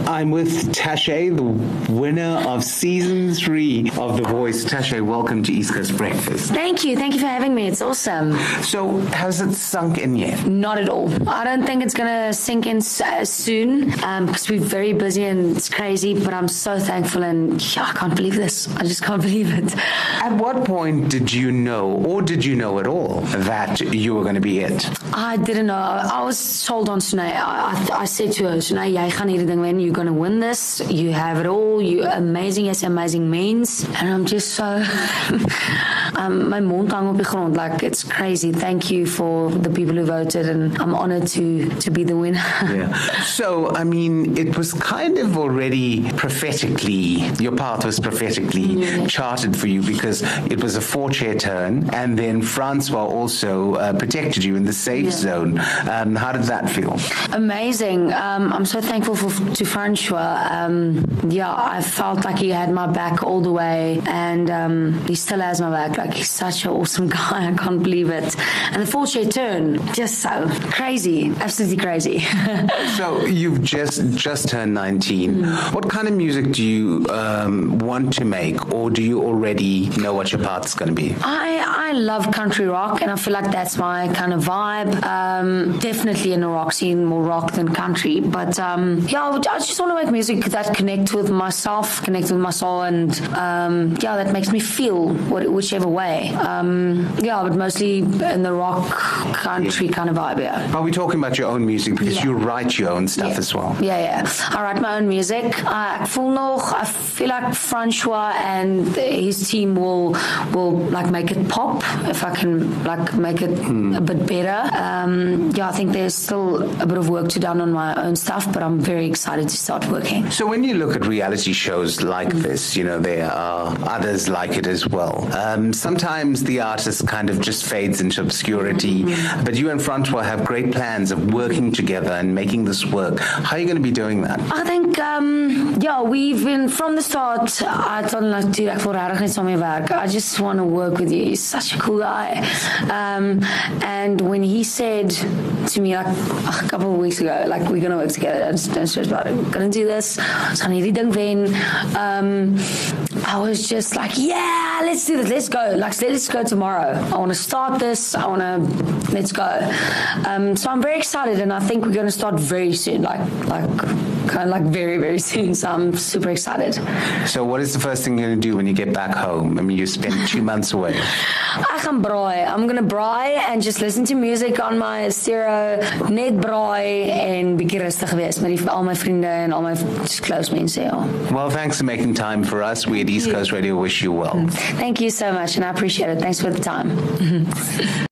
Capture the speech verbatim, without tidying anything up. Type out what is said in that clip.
I'm with Tashay, the winner of season three of The Voice. Tashay, welcome to East Coast Breakfast. Thank you. Thank you for having me. It's awesome. So, has it sunk in yet? Not at all. I don't think it's going to sink in uh, soon um, because we're very busy and it's crazy, but I'm so thankful and yeah, I can't believe this. I just can't believe it. At what point did you know, or did you know at all, that you were going to be it? I didn't know. I was told on Sunay, I, I, I said to her, Sunay, jy gaan hierdie ding wen. You're going to win this. You have it all. You're amazing as amazing means. And I'm just so... um, my mond hang op die grond. Like, it's crazy. Thank you for the people who voted and I'm honored to, to be the winner. Yeah. So, I mean, it was kind of already prophetically, your path was prophetically yeah. charted for you because it was a four-chair turn and then Francois also uh, protected you in the safe yeah. zone. Um, how did that feel? Amazing. Um, I'm so thankful for, to Francois. Um, yeah, I felt like he had my back all the way and um, he still has my back. Like, he's such an awesome guy. I can't believe it. And the four-chair turn, just so crazy. Absolutely crazy. So you've just, just turned nineteen. Mm. What kind of music do you um, want to make, or do you already know what your path's going to be? I, I love country rock, and I feel like that's my kind of vibe. Um, definitely in the rock scene, more rock than country. But um, yeah, I, would, I just want to make music that connect with myself, connect with my soul, and um, yeah, that makes me feel what, whichever way. Um, yeah, but mostly in the rock, country yeah. kind of vibe, yeah. Are we talking about your own music? Because yeah. you write your own stuff yeah. as well. Yeah, yeah. I write my own music. I, I feel nog, I feel like Francois and his team will will like make it pop if I can like make it hmm. a bit better. Um, yeah, I think there's still a bit of work to done on my own stuff, but I'm very excited to start working. So when you look at reality shows like mm. this, you know, there are others like it as well. Um, sometimes the artist kind of just fades into obscurity, mm-hmm. but you and Francois have great plans of working together and making this work. How are you going to be doing that? I think, um, yeah, we've been from the start. I told him, like, dude, ek wil regtig net saam mee werk. I just want to work with you. He's such a cool guy. Um, and when he said to me, like, a couple of weeks ago, like, we're going to work together. Don't, don't stress about it. We're going to do this. Ons gaan hierdie ding wen. Um, I was just like, yeah, let's do this. Let's go. Like, let's go tomorrow. I want to start this. I want to, let's go. Um, so I'm very excited, and I think we're going to start very soon, like, like, kind of like very, very soon. So I'm super excited. So what is the first thing you're going to do when you get back home? I mean, you spent two months away. I gaan braai. I'm going to braai and just listen to music on my stereo, net braai en bietjie rustig wees met die, al my vriende en al my close mense. Ja. Well, thanks for making time for us. We at East Coast Radio wish you well. Thank you so much, and I appreciate it. Thanks for the time.